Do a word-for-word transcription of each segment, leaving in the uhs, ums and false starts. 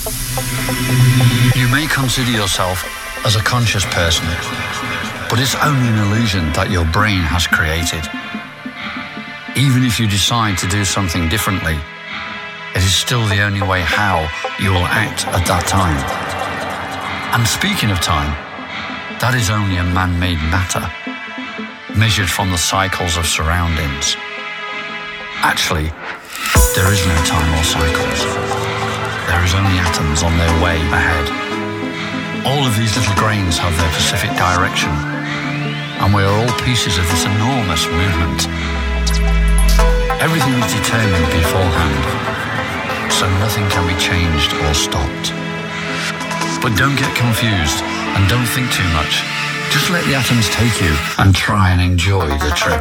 You may consider yourself as a conscious person, but it's only an illusion that your brain has created. Even if you decide to do something differently, it is still the only way how you will act at that time. And speaking of time, that is only a man-made matter, measured from the cycles of surroundings. Actually, there is no time or cycles. There is only atoms on their way ahead. All of these little grains have their specific direction, and we are all pieces of this enormous movement. Everything is determined beforehand, so nothing can be changed or stopped. But don't get confused and don't think too much. Just let the atoms take you and try and enjoy the trip.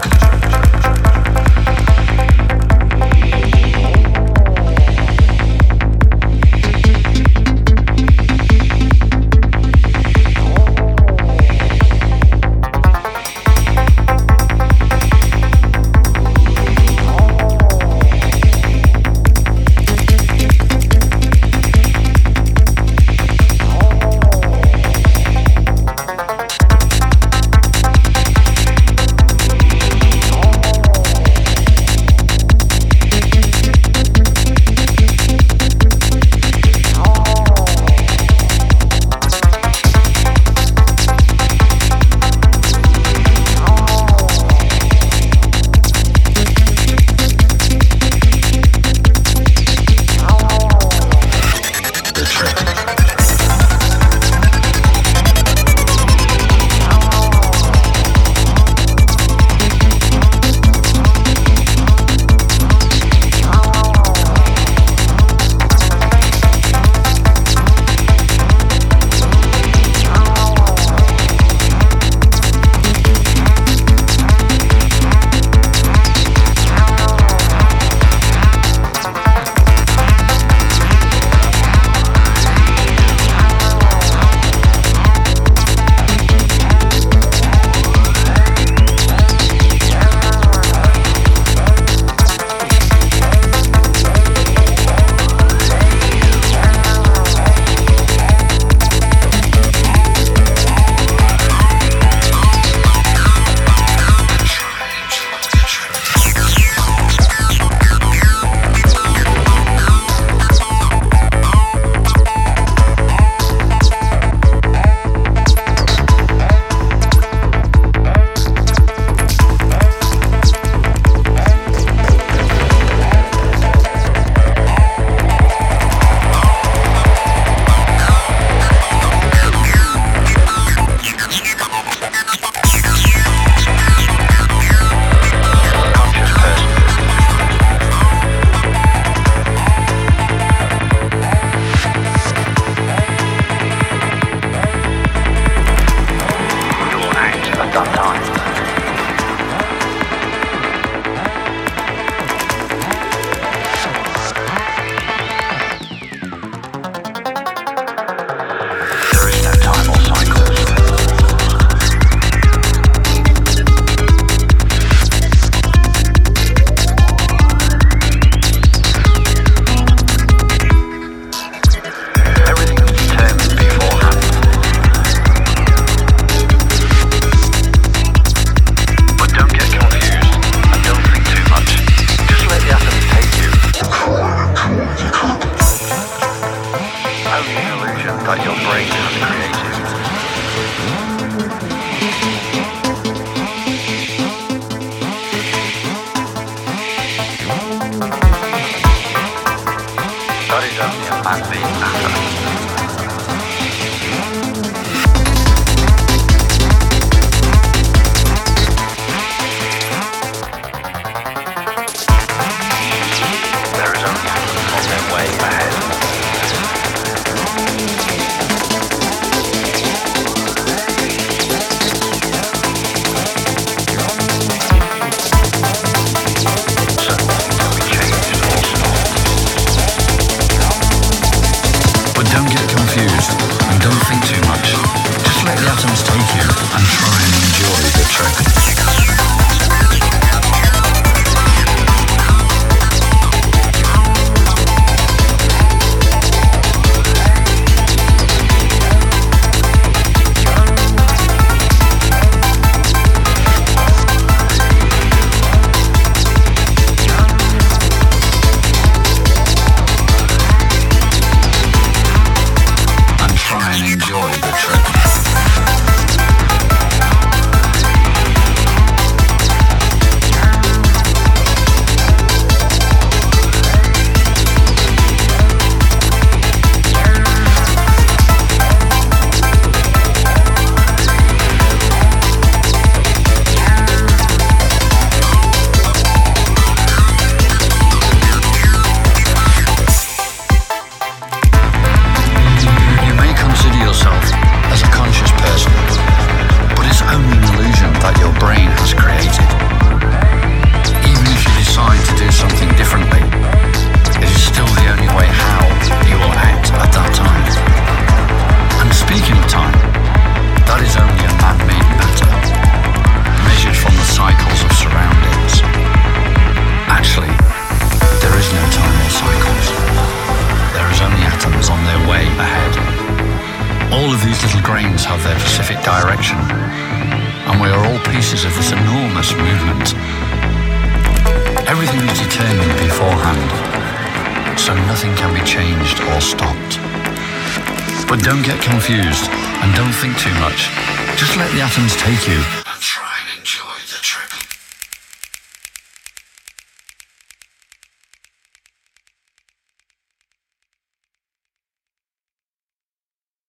All of these little grains have their specific direction, and we are all pieces of this enormous movement. Everything is determined beforehand, so nothing can be changed or stopped. But don't get confused and don't think too much. Just let the atoms take you